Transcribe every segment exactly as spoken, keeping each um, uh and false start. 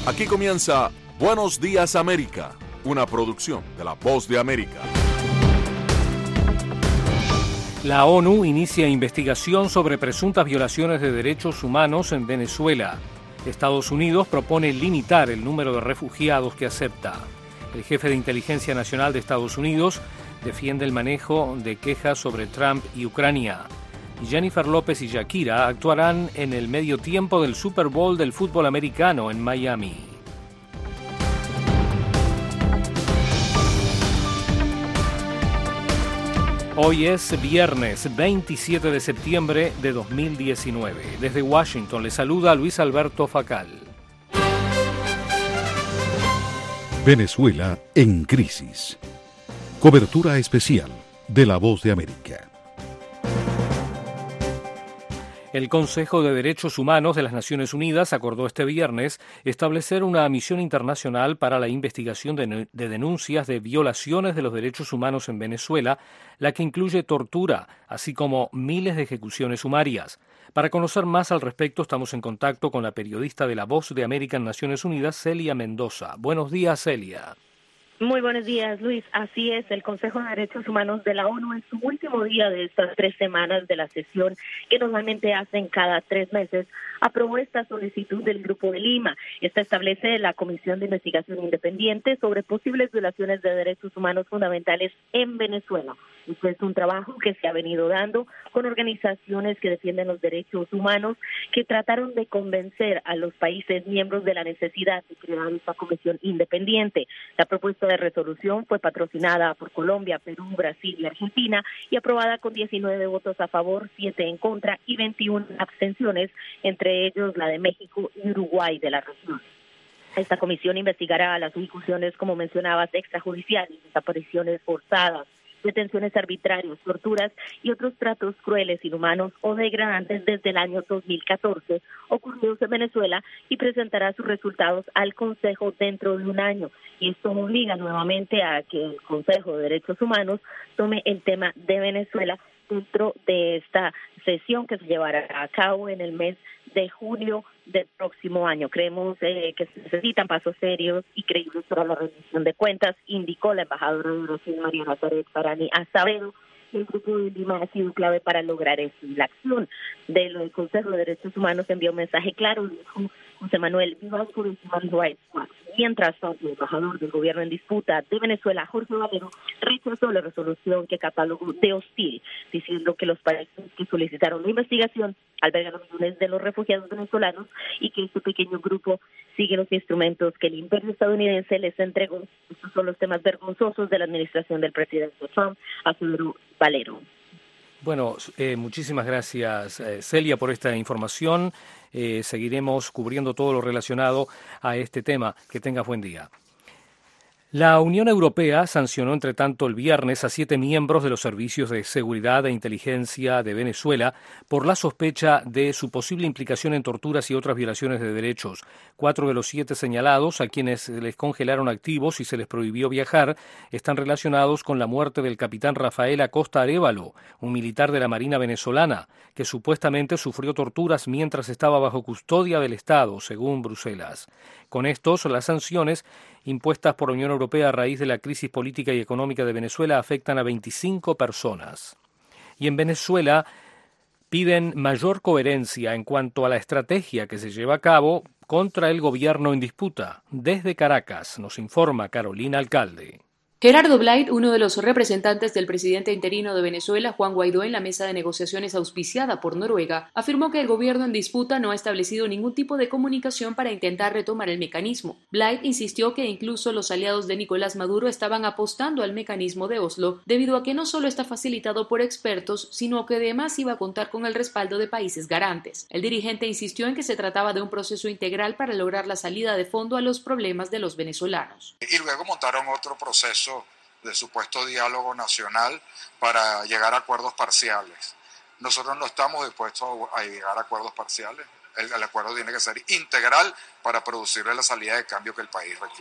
Aquí comienza Buenos Días América, una producción de La Voz de América. La ONU inicia investigación sobre presuntas violaciones de derechos humanos en Venezuela. Estados Unidos propone limitar el número de refugiados que acepta. El jefe de Inteligencia Nacional de Estados Unidos defiende el manejo de quejas sobre Trump y Ucrania. Jennifer López y Shakira actuarán en el medio tiempo del Super Bowl del fútbol americano en Miami. Hoy es viernes veintisiete de septiembre de dos mil diecinueve. Desde Washington le saluda Luis Alberto Facal. Venezuela en crisis. Cobertura especial de La Voz de América. El Consejo de Derechos Humanos de las Naciones Unidas acordó este viernes establecer una misión internacional para la investigación de, de denuncias de violaciones de los derechos humanos en Venezuela, la que incluye tortura, así como miles de ejecuciones sumarias. Para conocer más al respecto, estamos en contacto con la periodista de La Voz de América en Naciones Unidas, Celia Mendoza. Buenos días, Celia. Muy buenos días, Luis. Así es, el Consejo de Derechos Humanos de la ONU en su último día de estas tres semanas de la sesión que normalmente hacen cada tres meses, aprobó esta solicitud del Grupo de Lima. Esta establece la Comisión de Investigación Independiente sobre posibles violaciones de derechos humanos fundamentales en Venezuela. Este es un trabajo que se ha venido dando con organizaciones que defienden los derechos humanos, que trataron de convencer a los países miembros de la necesidad de crear esta comisión independiente. La propuesta de resolución fue patrocinada por Colombia, Perú, Brasil y Argentina y aprobada con diecinueve votos a favor, siete en contra y veintiuna abstenciones, entre ellos la de México y Uruguay de la región. Esta comisión investigará las ejecuciones, como mencionabas, extrajudiciales, desapariciones forzadas, detenciones arbitrarias, torturas y otros tratos crueles, inhumanos o degradantes desde el año dos mil catorce ocurridos en Venezuela y presentará sus resultados al Consejo dentro de un año. Y esto obliga nuevamente a que el Consejo de Derechos Humanos tome el tema de Venezuela dentro de esta sesión que se llevará a cabo en el mes de julio del próximo año. Creemos eh, que se necesitan pasos serios y creíbles para la rendición de cuentas, indicó la embajadora de Brasil, María Nazaret Farani Azevedo. El Grupo de Lima ha sido clave para lograr esto. La acción del Consejo de Derechos Humanos envió un mensaje claro, dijo José Manuel Vivas por el Human Rights Watch. Mientras tanto, el embajador del gobierno en disputa de Venezuela, Jorge Valero, rechazó la resolución que catalogó de hostil, diciendo que los países que solicitaron la investigación albergan los millones de los refugiados venezolanos y que este pequeño grupo sigue los instrumentos que el imperio estadounidense les entregó. Estos son los temas vergonzosos de la administración del presidente Trump, aseguró Valero. Bueno, eh, muchísimas gracias, eh, Celia, por esta información. Eh, seguiremos cubriendo todo lo relacionado a este tema. Que tengas buen día. La Unión Europea sancionó, entre tanto, el viernes a siete miembros de los servicios de seguridad e inteligencia de Venezuela por la sospecha de su posible implicación en torturas y otras violaciones de derechos. Cuatro de los siete señalados, a quienes les congelaron activos y se les prohibió viajar, están relacionados con la muerte del capitán Rafael Acosta Arévalo, un militar de la Marina venezolana, que supuestamente sufrió torturas mientras estaba bajo custodia del Estado, según Bruselas. Con estos, las sanciones impuestas por la Unión Europea a raíz de la crisis política y económica de Venezuela afectan a veinticinco personas. Y en Venezuela piden mayor coherencia en cuanto a la estrategia que se lleva a cabo contra el gobierno en disputa. Desde Caracas nos informa Carolina Alcalde. Gerardo Blade, uno de los representantes del presidente interino de Venezuela, Juan Guaidó, en la mesa de negociaciones auspiciada por Noruega, afirmó que el gobierno en disputa no ha establecido ningún tipo de comunicación para intentar retomar el mecanismo. Blade insistió que incluso los aliados de Nicolás Maduro estaban apostando al mecanismo de Oslo, debido a que no solo está facilitado por expertos, sino que además iba a contar con el respaldo de países garantes. El dirigente insistió en que se trataba de un proceso integral para lograr la salida de fondo a los problemas de los venezolanos. Y luego montaron otro proceso de supuesto diálogo nacional para llegar a acuerdos parciales. Nosotros no estamos dispuestos a llegar a acuerdos parciales. El, el acuerdo tiene que ser integral para producirle la salida de cambio que el país requiere.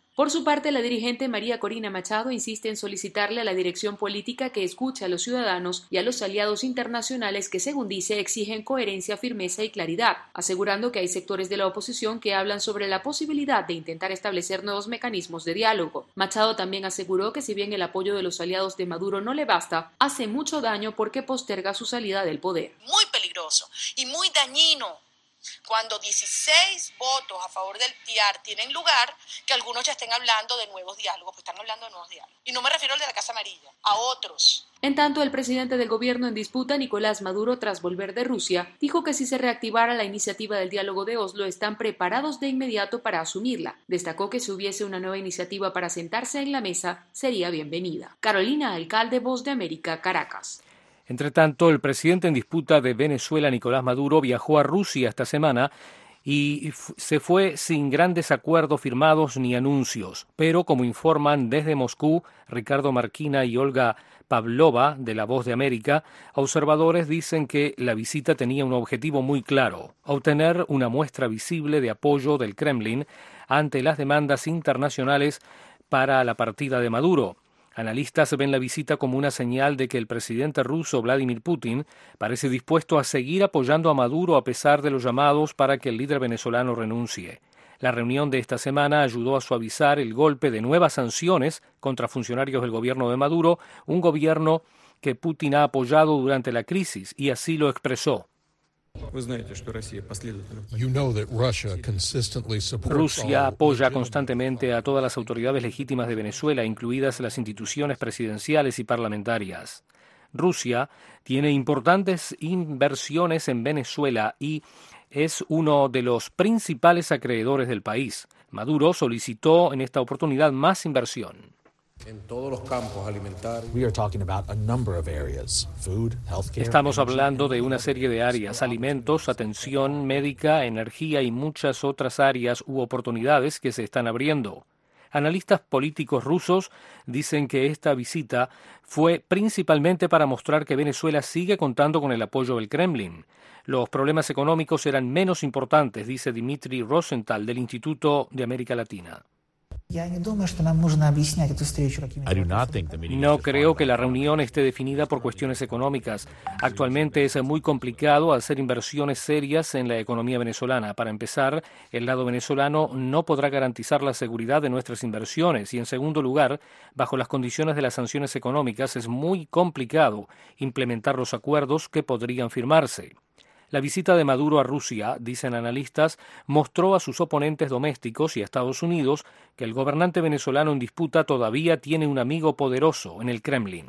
Por su parte, la dirigente María Corina Machado insiste en solicitarle a la dirección política que escuche a los ciudadanos y a los aliados internacionales que, según dice, exigen coherencia, firmeza y claridad, asegurando que hay sectores de la oposición que hablan sobre la posibilidad de intentar establecer nuevos mecanismos de diálogo. Machado también aseguró que si bien el apoyo de los aliados de Maduro no le basta, hace mucho daño porque posterga su salida del poder. Muy peligroso y muy dañino cuando dieciséis votos a favor del T I A R tienen lugar, que algunos ya estén hablando de nuevos diálogos, pues están hablando de nuevos diálogos. Y no me refiero al de la Casa Amarilla, a otros. En tanto, el presidente del gobierno en disputa, Nicolás Maduro, tras volver de Rusia, dijo que si se reactivara la iniciativa del diálogo de Oslo, están preparados de inmediato para asumirla. Destacó que si hubiese una nueva iniciativa para sentarse en la mesa, sería bienvenida. Carolina Alcalde, Voz de América, Caracas. Entre tanto, el presidente en disputa de Venezuela, Nicolás Maduro, viajó a Rusia esta semana y se fue sin grandes acuerdos firmados ni anuncios. Pero, como informan desde Moscú, Ricardo Marquina y Olga Pavlova, de La Voz de América, observadores dicen que la visita tenía un objetivo muy claro: obtener una muestra visible de apoyo del Kremlin ante las demandas internacionales para la partida de Maduro. Analistas ven la visita como una señal de que el presidente ruso Vladimir Putin parece dispuesto a seguir apoyando a Maduro a pesar de los llamados para que el líder venezolano renuncie. La reunión de esta semana ayudó a suavizar el golpe de nuevas sanciones contra funcionarios del gobierno de Maduro, un gobierno que Putin ha apoyado durante la crisis, y así lo expresó. Rusia apoya constantemente a todas las autoridades legítimas de Venezuela, incluidas las instituciones presidenciales y parlamentarias. Rusia tiene importantes inversiones en Venezuela y es uno de los principales acreedores del país. Maduro solicitó en esta oportunidad más inversión. En todos los campos alimentarios. Estamos hablando de una serie de áreas: alimentos, atención médica, energía y muchas otras áreas u oportunidades que se están abriendo. Analistas políticos rusos dicen que esta visita fue principalmente para mostrar que Venezuela sigue contando con el apoyo del Kremlin. Los problemas económicos eran menos importantes, dice Dmitry Rosenthal del Instituto de América Latina. No creo que la reunión esté definida por cuestiones económicas. Actualmente es muy complicado hacer inversiones serias en la economía venezolana. Para empezar, el lado venezolano no podrá garantizar la seguridad de nuestras inversiones y, en segundo lugar, bajo las condiciones de las sanciones económicas es muy complicado implementar los acuerdos que podrían firmarse. La visita de Maduro a Rusia, dicen analistas, mostró a sus oponentes domésticos y a Estados Unidos que el gobernante venezolano en disputa todavía tiene un amigo poderoso en el Kremlin.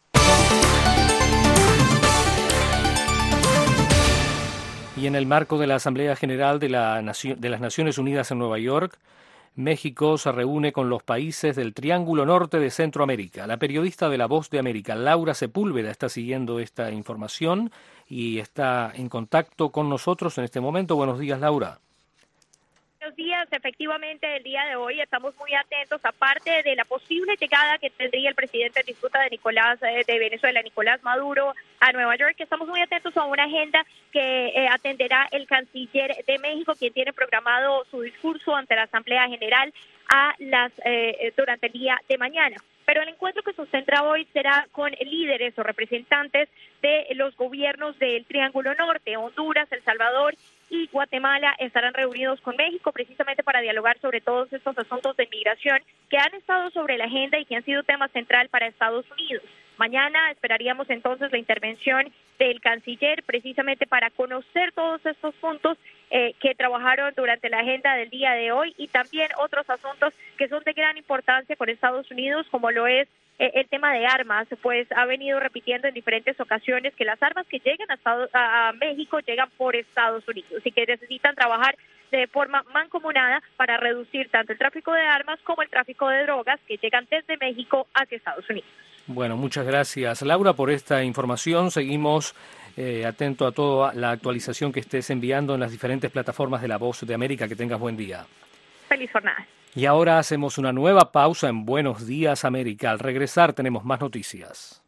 Y en el marco de la Asamblea General de, la Naci- de las Naciones Unidas en Nueva York, México se reúne con los países del Triángulo Norte de Centroamérica. La periodista de La Voz de América, Laura Sepúlveda, está siguiendo esta información y está en contacto con nosotros en este momento. Buenos días, Laura. Buenos días. Efectivamente, el día de hoy estamos muy atentos, aparte de la posible llegada que tendría el presidente en disputa de Nicolás eh, de Venezuela, Nicolás Maduro, a Nueva York. Estamos muy atentos a una agenda que eh, atenderá el canciller de México, quien tiene programado su discurso ante la Asamblea General a las eh, durante el día de mañana. Pero el encuentro que se centra hoy será con líderes o representantes de los gobiernos del Triángulo Norte. Honduras, El Salvador y Guatemala estarán reunidos con México precisamente para dialogar sobre todos estos asuntos de migración que han estado sobre la agenda y que han sido tema central para Estados Unidos. Mañana esperaríamos entonces la intervención del canciller precisamente para conocer todos estos puntos eh, que trabajaron durante la agenda del día de hoy y también otros asuntos que son de gran importancia con Estados Unidos, como lo es eh, el tema de armas, pues ha venido repitiendo en diferentes ocasiones que las armas que llegan a, Estados, a, a México llegan por Estados Unidos y que necesitan trabajar de forma mancomunada para reducir tanto el tráfico de armas como el tráfico de drogas que llegan desde México hacia Estados Unidos. Bueno, muchas gracias, Laura, por esta información. Seguimos eh, atento a toda la actualización que estés enviando en las diferentes plataformas de La Voz de América. Que tengas buen día. Feliz jornada. Y ahora hacemos una nueva pausa en Buenos Días América. Al regresar tenemos más noticias.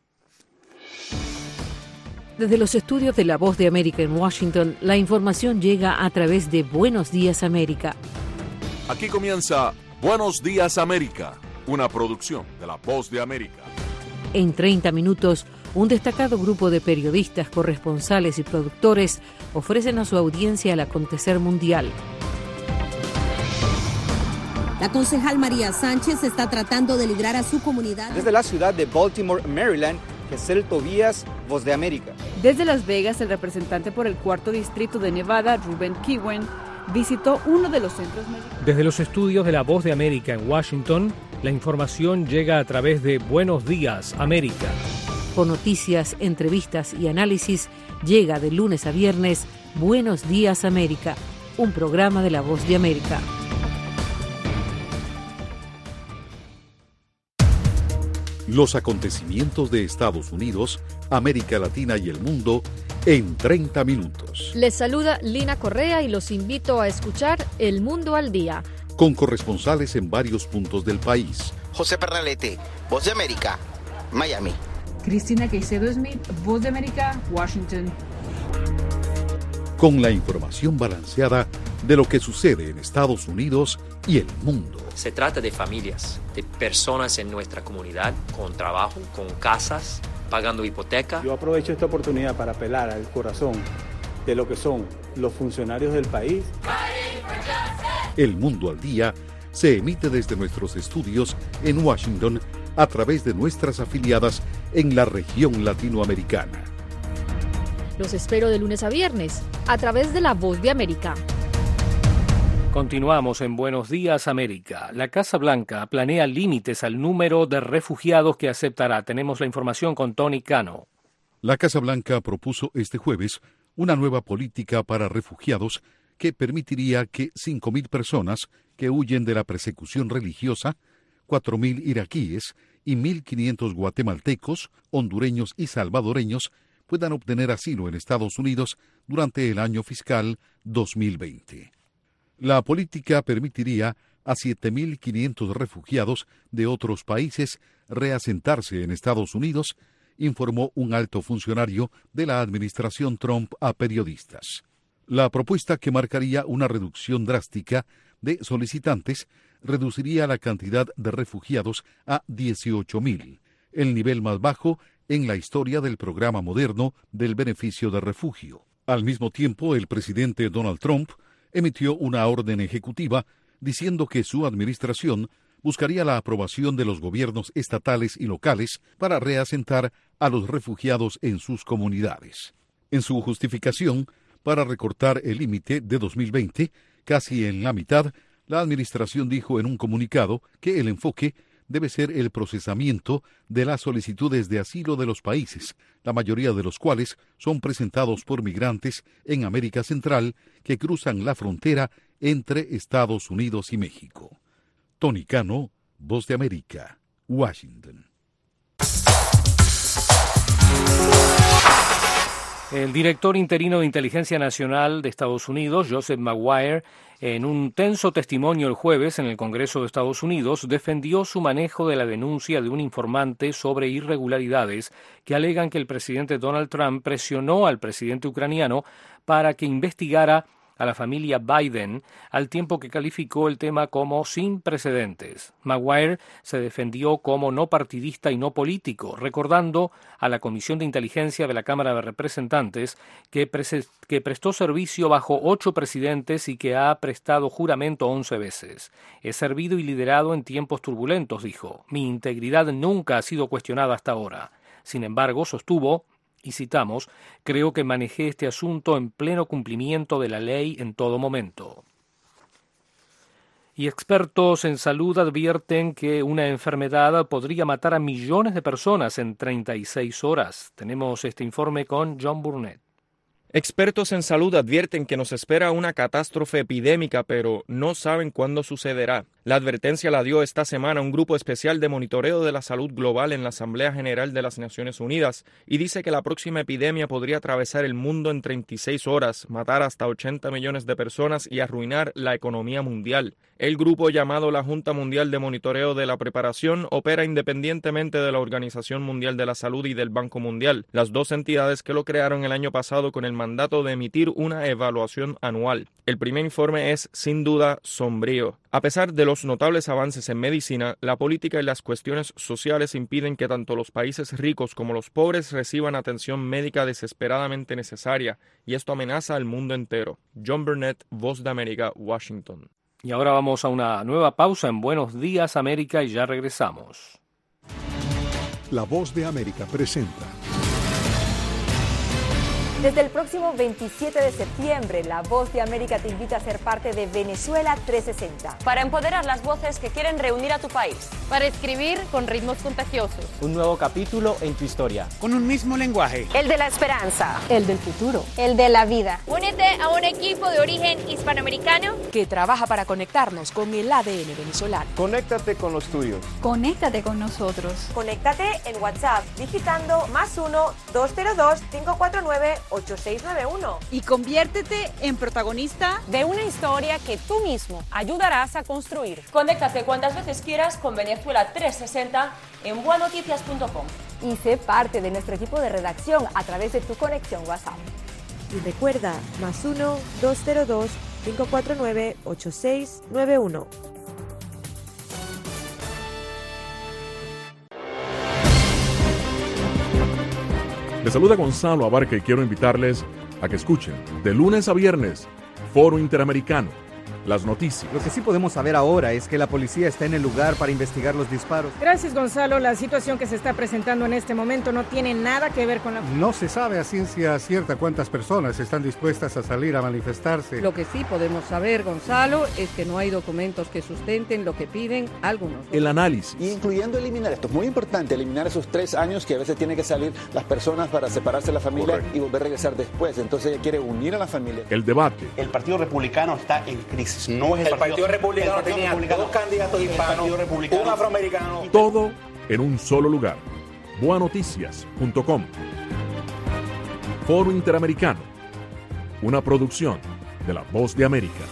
Desde los estudios de La Voz de América en Washington, la información llega a través de Buenos Días América. Aquí comienza Buenos Días América, una producción de La Voz de América. En treinta minutos, un destacado grupo de periodistas, corresponsales y productores ofrecen a su audiencia el acontecer mundial. La concejal María Sánchez está tratando de librar a su comunidad. Desde la ciudad de Baltimore, Maryland, Gesell Tobías, Voz de América. Desde Las Vegas, el representante por el cuarto distrito de Nevada, Ruben Kiwen, visitó uno de los centros médicos. Desde los estudios de La Voz de América en Washington, la información llega a través de Buenos Días América. Con noticias, entrevistas y análisis, llega de lunes a viernes Buenos Días América, un programa de La Voz de América. Los acontecimientos de Estados Unidos, América Latina y el mundo en treinta minutos. Les saluda Lina Correa y los invito a escuchar El Mundo al Día. Con corresponsales en varios puntos del país. José Pernalete, Voz de América, Miami. Cristina Caicedo Smith, Voz de América, Washington. Con la información balanceada de lo que sucede en Estados Unidos y el mundo. Se trata de familias, de personas en nuestra comunidad, con trabajo, con casas, pagando hipoteca. Yo aprovecho esta oportunidad para apelar al corazón de lo que son los funcionarios del país. El Mundo al Día se emite desde nuestros estudios en Washington a través de nuestras afiliadas en la región latinoamericana. Los espero de lunes a viernes a través de La Voz de América. Continuamos en Buenos Días América. La Casa Blanca planea límites al número de refugiados que aceptará. Tenemos la información con Tony Cano. La Casa Blanca propuso este jueves una nueva política para refugiados que permitiría que cinco mil personas que huyen de la persecución religiosa, cuatro mil iraquíes y mil quinientos guatemaltecos, hondureños y salvadoreños puedan obtener asilo en Estados Unidos durante el año fiscal dos mil veinte. La política permitiría a siete mil quinientos refugiados de otros países reasentarse en Estados Unidos, informó un alto funcionario de la administración Trump a periodistas. La propuesta, que marcaría una reducción drástica de solicitantes, reduciría la cantidad de refugiados a dieciocho mil, el nivel más bajo en la historia del programa moderno del beneficio de refugio. Al mismo tiempo, el presidente Donald Trump emitió una orden ejecutiva diciendo que su administración buscaría la aprobación de los gobiernos estatales y locales para reasentar a los refugiados en sus comunidades. En su justificación para recortar el límite de dos mil veinte, casi en la mitad, la administración dijo en un comunicado que el enfoque debe ser el procesamiento de las solicitudes de asilo de los países, la mayoría de los cuales son presentados por migrantes en América Central que cruzan la frontera entre Estados Unidos y México. Tony Cano, Voz de América, Washington. El director interino de Inteligencia Nacional de Estados Unidos, Joseph Maguire, en un tenso testimonio el jueves en el Congreso de Estados Unidos, defendió su manejo de la denuncia de un informante sobre irregularidades que alegan que el presidente Donald Trump presionó al presidente ucraniano para que investigara a la familia Biden, al tiempo que calificó el tema como sin precedentes. Maguire se defendió como no partidista y no político, recordando a la Comisión de Inteligencia de la Cámara de Representantes que, pre- que prestó servicio bajo ocho presidentes y que ha prestado juramento once veces. He servido y liderado en tiempos turbulentos, dijo. Mi integridad nunca ha sido cuestionada hasta ahora. Sin embargo, sostuvo, y citamos, creo que manejé este asunto en pleno cumplimiento de la ley en todo momento. Y expertos en salud advierten que una enfermedad podría matar a millones de personas en treinta y seis horas. Tenemos este informe con John Burnett. Expertos en salud advierten que nos espera una catástrofe epidémica, pero no saben cuándo sucederá. La advertencia la dio esta semana un grupo especial de monitoreo de la salud global en la Asamblea General de las Naciones Unidas y dice que la próxima epidemia podría atravesar el mundo en treinta y seis horas, matar hasta ochenta millones de personas y arruinar la economía mundial. El grupo, llamado la Junta Mundial de Monitoreo de la Preparación, opera independientemente de la Organización Mundial de la Salud y del Banco Mundial, las dos entidades que lo crearon el año pasado con el mandato de emitir una evaluación anual. El primer informe es, sin duda, sombrío. A pesar de los notables avances en medicina, la política y las cuestiones sociales impiden que tanto los países ricos como los pobres reciban atención médica desesperadamente necesaria, y esto amenaza al mundo entero. John Burnett, Voz de América, Washington. Y ahora vamos a una nueva pausa en Buenos Días América y ya regresamos. La Voz de América presenta. Desde el próximo veintisiete de septiembre, La Voz de América te invita a ser parte de Venezuela trescientos sesenta. Para empoderar las voces que quieren reunir a tu país. Para escribir con ritmos contagiosos. Un nuevo capítulo en tu historia. Con un mismo lenguaje. El de la esperanza. El del futuro. El de la vida. Únete a un equipo de origen hispanoamericano que trabaja para conectarnos con el A D N venezolano. Conéctate con los tuyos. Conéctate con nosotros. Conéctate en WhatsApp digitando más uno dos cero dos cinco cuatro nueve ocho seis nueve uno. Y conviértete en protagonista de una historia que tú mismo ayudarás a construir. Conéctate cuantas veces quieras con Venezuela trescientos sesenta en buenoticias punto com. Y sé parte de nuestro equipo de redacción a través de tu conexión WhatsApp. Y recuerda, más uno dos cero dos cinco cuatro nueve ocho seis nueve uno. Les saluda Gonzalo Abarca y quiero invitarles a que escuchen de lunes a viernes Foro Interamericano, las noticias. Lo que sí podemos saber ahora es que la policía está en el lugar para investigar los disparos. Gracias, Gonzalo. La situación que se está presentando en este momento no tiene nada que ver con la... No se sabe a ciencia cierta cuántas personas están dispuestas a salir a manifestarse. Lo que sí podemos saber, Gonzalo, es que no hay documentos que sustenten lo que piden algunos. El análisis. Y incluyendo eliminar, esto es muy importante, eliminar esos tres años que a veces tienen que salir las personas para separarse de la familia. Correcto. Y volver a regresar después. Entonces ella quiere unir a la familia. El debate. El Partido Republicano está en crisis. No es el, el Partido, partido Republicano. El Partido tenía Republicano. dos candidatos hispanos, un afroamericano. Todo en un solo lugar. buenoticias punto com. Foro Interamericano. Una producción de La Voz de América.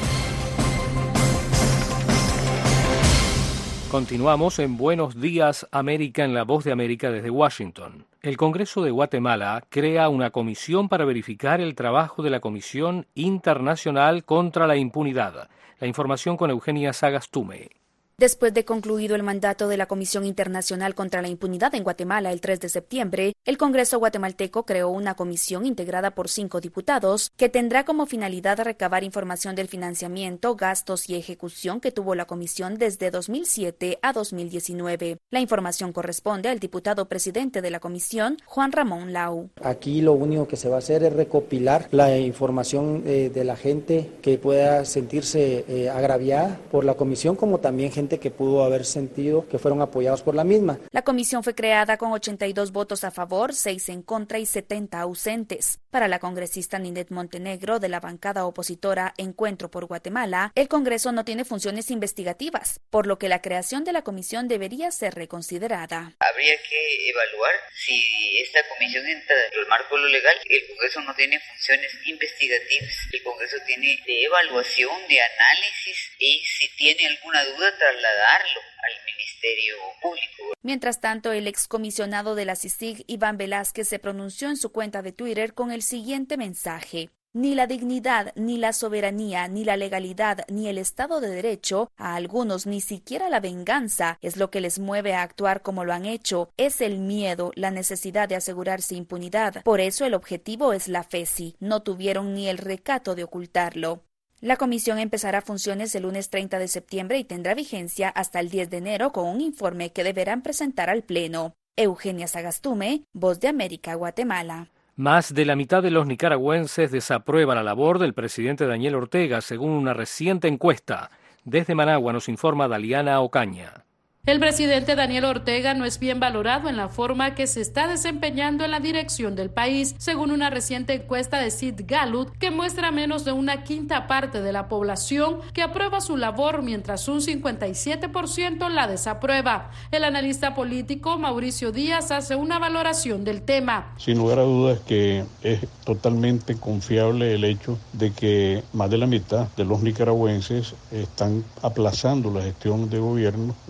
Continuamos en Buenos Días América en La Voz de América desde Washington. El Congreso de Guatemala crea una comisión para verificar el trabajo de la Comisión Internacional contra la Impunidad. La información con Eugenia Sagastume. Después de concluido el mandato de la Comisión Internacional contra la Impunidad en Guatemala el tres de septiembre, el Congreso guatemalteco creó una comisión integrada por cinco diputados que tendrá como finalidad recabar información del financiamiento, gastos y ejecución que tuvo la comisión desde dos mil siete a dos mil diecinueve. La información corresponde al diputado presidente de la comisión, Juan Ramón Lau. Aquí lo único que se va a hacer es recopilar la información eh, de la gente que pueda sentirse eh, agraviada por la comisión, como también gente que pudo haber sentido que fueron apoyados por la misma. La comisión fue creada con ochenta y dos votos a favor, seis en contra y setenta ausentes. Para la congresista Ninette Montenegro de la bancada opositora Encuentro por Guatemala, el Congreso no tiene funciones investigativas, por lo que la creación de la comisión debería ser reconsiderada. Habría que evaluar si esta comisión entra dentro del marco de lo legal. El Congreso no tiene funciones investigativas, el Congreso tiene de evaluación, de análisis, y si tiene alguna duda, trasladarlo al Ministerio Público. Mientras tanto, el excomisionado de la C I C I G, Iván Velázquez, se pronunció en su cuenta de Twitter con el siguiente mensaje. Ni la dignidad, ni la soberanía, ni la legalidad, ni el Estado de Derecho, a algunos ni siquiera la venganza, es lo que les mueve a actuar como lo han hecho. Es el miedo, la necesidad de asegurarse impunidad. Por eso el objetivo es la F E C I. No tuvieron ni el recato de ocultarlo. La comisión empezará funciones el lunes treinta de septiembre y tendrá vigencia hasta el diez de enero con un informe que deberán presentar al Pleno. Eugenia Sagastume, Voz de América, Guatemala. Más de la mitad de los nicaragüenses desaprueba la labor del presidente Daniel Ortega, según una reciente encuesta. Desde Managua nos informa Daliana Ocaña. El presidente Daniel Ortega no es bien valorado en la forma que se está desempeñando en la dirección del país, según una reciente encuesta de Sid Gallup que muestra menos de una quinta parte de la población que aprueba su labor, mientras un cincuenta y siete por ciento la desaprueba. El analista político Mauricio Díaz hace una valoración del tema. Sin lugar a dudas que es totalmente confiable el hecho de que más de la mitad de los nicaragüenses están aplazando la gestión de gobierno de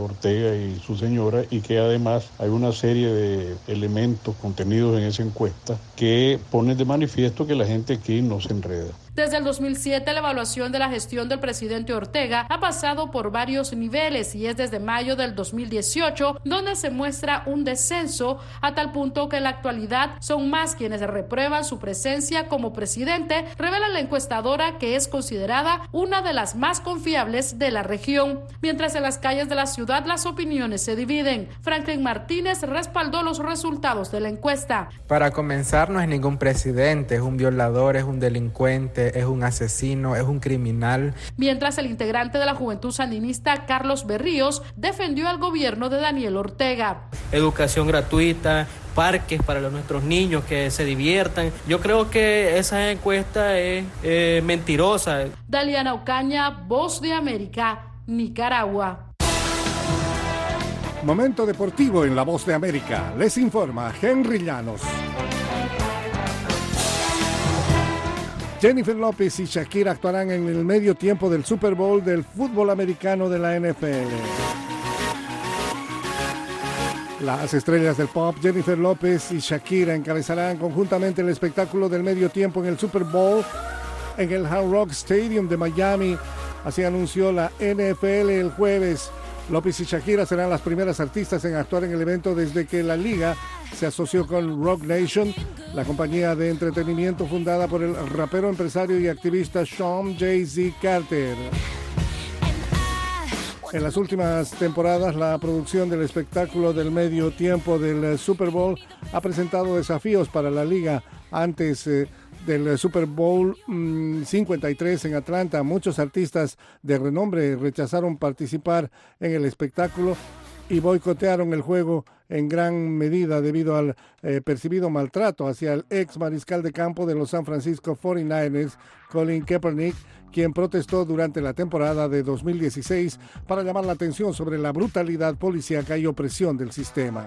Ortega y su señora, y que además hay una serie de elementos contenidos en esa encuesta que ponen de manifiesto que la gente aquí no se enreda. Desde el dos mil siete, la evaluación de la gestión del presidente Ortega ha pasado por varios niveles y es desde mayo del dos mil dieciocho donde se muestra un descenso a tal punto que en la actualidad son más quienes reprueban su presencia como presidente, revela la encuestadora que es considerada una de las más confiables de la región. Mientras en las calles de la ciudad las opiniones se dividen, Franklin Martínez respaldó los resultados de la encuesta. Para comenzar, no es ningún presidente, es un violador, es un delincuente, es un asesino, es un criminal. Mientras el integrante de la Juventud Sandinista, Carlos Berríos, defendió al gobierno de Daniel Ortega. Educación gratuita, parques para los, nuestros niños que se diviertan. Yo creo que esa encuesta es eh, mentirosa. Daliana Ocaña, Voz de América, Nicaragua. Momento deportivo en La Voz de América. Les informa Henry Llanos. Jennifer López y Shakira actuarán en el medio tiempo del Super Bowl del fútbol americano de la N F L. Las estrellas del pop Jennifer López y Shakira encabezarán conjuntamente el espectáculo del medio tiempo en el Super Bowl en el Hard Rock Stadium de Miami. Así anunció la N F L el jueves. López y Shakira serán las primeras artistas en actuar en el evento desde que la liga se asoció con Rock Nation, la compañía de entretenimiento fundada por el rapero, empresario y activista Sean Jay-Z Carter. En las últimas temporadas, la producción del espectáculo del medio tiempo del Super Bowl ha presentado desafíos para la liga. Antes eh, del Super Bowl mmm, cincuenta y tres en Atlanta, muchos artistas de renombre rechazaron participar en el espectáculo y boicotearon el juego en gran medida debido al eh, percibido maltrato hacia el ex mariscal de campo de los San Francisco cuarenta y nueve ers, Colin Kaepernick, quien protestó durante la temporada de dos mil dieciséis para llamar la atención sobre la brutalidad policíaca y opresión del sistema.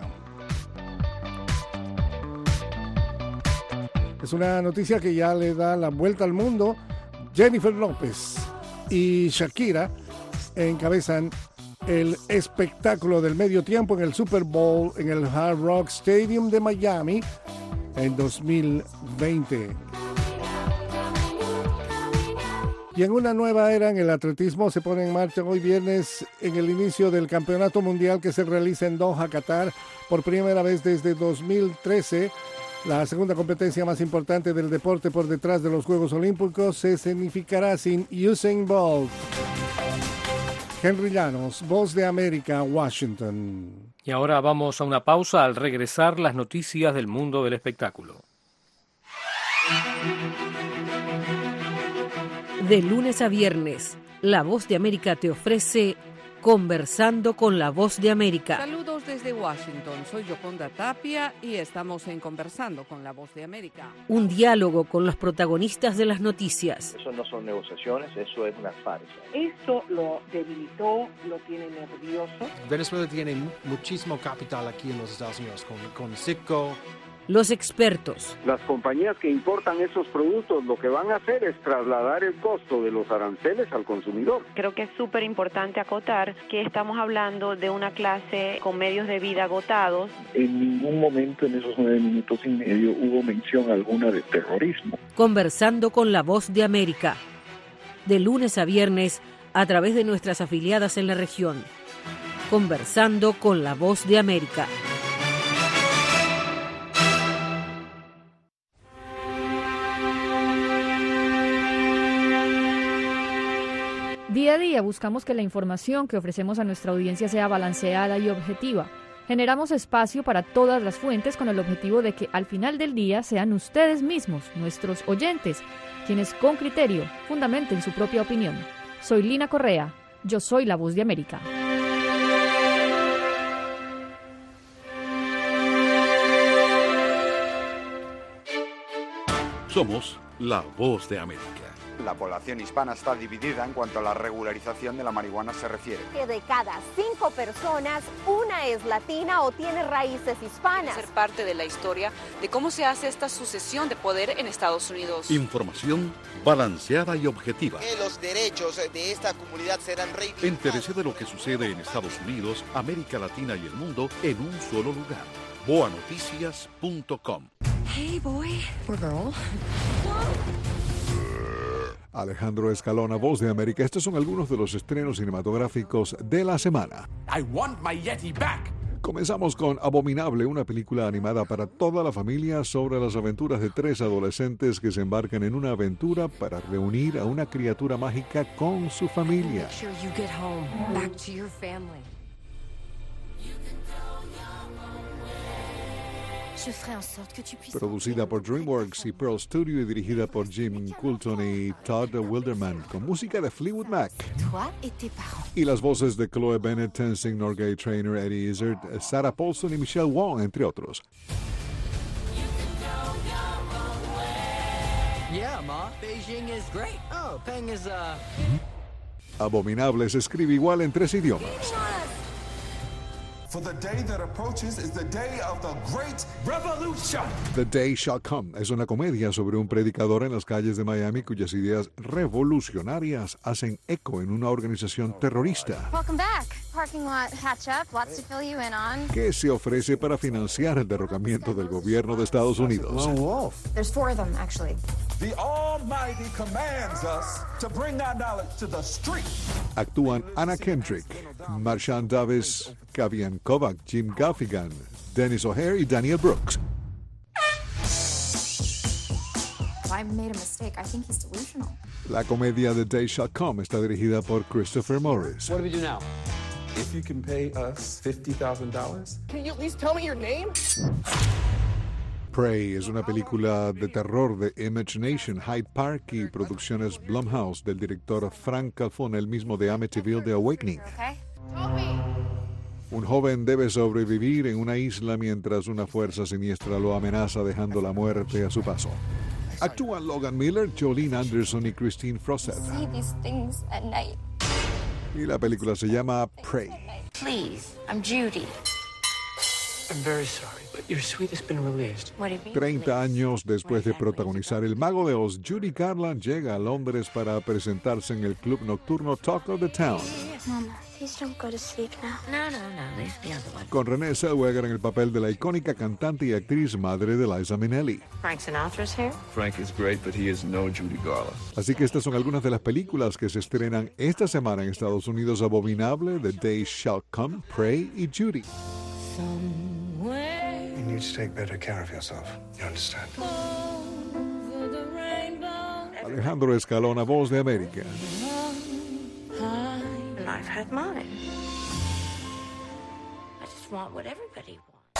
Es una noticia que ya le da la vuelta al mundo. Jennifer López y Shakira encabezan el espectáculo del medio tiempo en el Super Bowl en el Hard Rock Stadium de Miami en dos mil veinte. Y en una nueva era en el atletismo se pone en marcha hoy viernes en el inicio del Campeonato Mundial que se realiza en Doha, Qatar, por primera vez desde dos mil trece. La segunda competencia más importante del deporte por detrás de los Juegos Olímpicos se escenificará sin Usain Bolt. Henry Llanos, Voz de América, Washington. Y ahora vamos a una pausa. Al regresar, las noticias del mundo del espectáculo. De lunes a viernes, La Voz de América te ofrece Conversando con La Voz de América. Saludos desde Washington, soy Yoconda Tapia y estamos en Conversando con La Voz de América. Un diálogo con los protagonistas de las noticias. Eso no son negociaciones, eso es una farsa. Eso lo debilitó, lo tiene nervioso. Venezuela tiene muchísimo capital aquí en los Estados Unidos, con, con Citgo. Los expertos. Las compañías que importan esos productos lo que van a hacer es trasladar el costo de los aranceles al consumidor. Creo que es súper importante acotar que estamos hablando de una clase con medios de vida agotados. En ningún momento en esos nueve minutos y medio hubo mención alguna de terrorismo. Conversando con La Voz de América. De lunes a viernes a través de nuestras afiliadas en la región. Conversando con La Voz de América. Día a día buscamos que la información que ofrecemos a nuestra audiencia sea balanceada y objetiva. Generamos espacio para todas las fuentes con el objetivo de que al final del día sean ustedes mismos, nuestros oyentes, quienes con criterio fundamenten su propia opinión. Soy Lina Correa, yo soy La Voz de América. Somos La Voz de América. La población hispana está dividida en cuanto a la regularización de la marihuana se refiere. Que de cada cinco personas, una es latina o tiene raíces hispanas. Ser parte de la historia de cómo se hace esta sucesión de poder en Estados Unidos. Información balanceada y objetiva. Que los derechos de esta comunidad serán reivindicados. Entérese de lo que sucede en Estados Unidos, América Latina y el mundo en un solo lugar. boa noticias punto com. Hey boy, or girl. Alejandro Escalona, Voz de América. Estos son algunos de los estrenos cinematográficos de la semana. I want my Yeti back. Comenzamos con Abominable, una película animada para toda la familia sobre las aventuras de tres adolescentes que se embarcan en una aventura para reunir a una criatura mágica con su familia. Producida por DreamWorks y Pearl Studio y dirigida por Jim Coulton y Todd Wilderman, con música de Fleetwood Mac. Y las voces de Chloe Bennett, Tenzing Norgay, Trainer, Eddie Izzard, Sarah Paulson y Michelle Wong, entre otros. Yeah, Ma. Beijing is great. Oh, Peng is, uh... Abominable se escribe igual en tres idiomas. For the day that approaches is the day of the great revolution. The Day Shall Come es una comedia sobre un predicador en las calles de Miami cuyas ideas revolucionarias hacen eco en una organización terrorista. Welcome back. Parking lot catch up. Lots to fill you in on. Que se ofrece para financiar el derrocamiento del gobierno de Estados Unidos. There's four of them, actually. The Almighty commands us to bring our knowledge to the street. Actúan Anna Kendrick, Marshawn Davis, Kavian Kovac, Jim Gaffigan, Dennis O'Hare y Daniel Brooks. I made a mistake. I think he's delusional. La comedia The Day Shall Come está dirigida por Christopher Morris. What do we do now? If you can pay us fifty thousand dollars. Can you at least tell me your name? Prey es una película de terror de Imagination, Hyde Park y Producciones Blumhouse del director Frank Calfone, el mismo de Amityville The Awakening. Okay. Un joven debe sobrevivir en una isla mientras una fuerza siniestra lo amenaza dejando la muerte a su paso. Actúan Logan Miller, Jolene Anderson y Christine Frosset. See these things at night. Y la película se llama Prey. Please, I'm Judy. I'm very sorry, but your suite has been released. What do you mean? Treinta años después de protagonizar El Mago de Oz, Judy Garland llega a Londres para presentarse en el club nocturno Talk of the Town. Mama, please don't go to sleep now. No, no, no, leave the other one. Con Renée Zellweger en el papel de la icónica cantante y actriz madre de Liza Minnelli. Frank Sinatra's here? Frank is great, but he is no Judy Garland. Así que estas son algunas de las películas que se estrenan esta semana en Estados Unidos: Abominable, The Day Shall Come, Prey y Judy. You need to take better care of yourself. You understand? Alejandro Escalona, Voz de América. And I've had mine. I just want what everybody wants.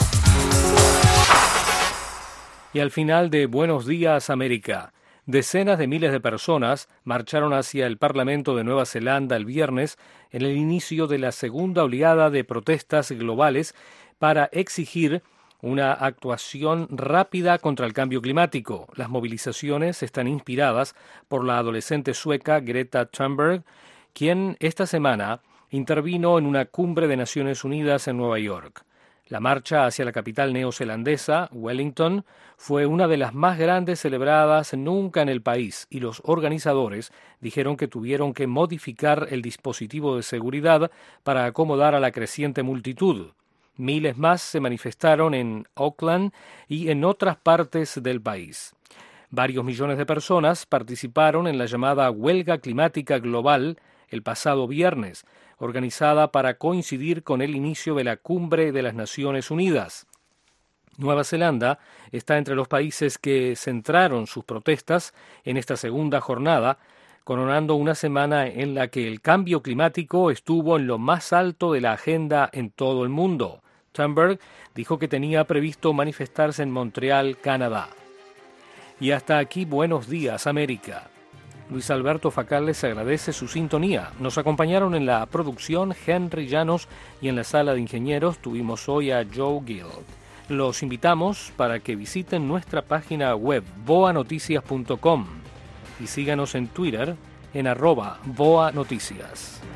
Y al final de Buenos Días, América, decenas de miles de personas marcharon hacia el Parlamento de Nueva Zelanda el viernes en el inicio de la segunda oleada de protestas globales para exigir una actuación rápida contra el cambio climático. Las movilizaciones están inspiradas por la adolescente sueca Greta Thunberg, quien esta semana intervino en una cumbre de Naciones Unidas en Nueva York. La marcha hacia la capital neozelandesa, Wellington, fue una de las más grandes celebradas nunca en el país y los organizadores dijeron que tuvieron que modificar el dispositivo de seguridad para acomodar a la creciente multitud. Miles más se manifestaron en Auckland y en otras partes del país. Varios millones de personas participaron en la llamada Huelga Climática Global el pasado viernes, organizada para coincidir con el inicio de la Cumbre de las Naciones Unidas. Nueva Zelanda está entre los países que centraron sus protestas en esta segunda jornada, coronando una semana en la que el cambio climático estuvo en lo más alto de la agenda en todo el mundo. Thunberg dijo que tenía previsto manifestarse en Montreal, Canadá. Y hasta aquí, Buenos Días, América. Luis Alberto Facal les agradece su sintonía. Nos acompañaron en la producción Henry Llanos y en la sala de ingenieros tuvimos hoy a Joe Gill. Los invitamos para que visiten nuestra página web boa noticias punto com. y síganos en Twitter en arroba Boa Noticias.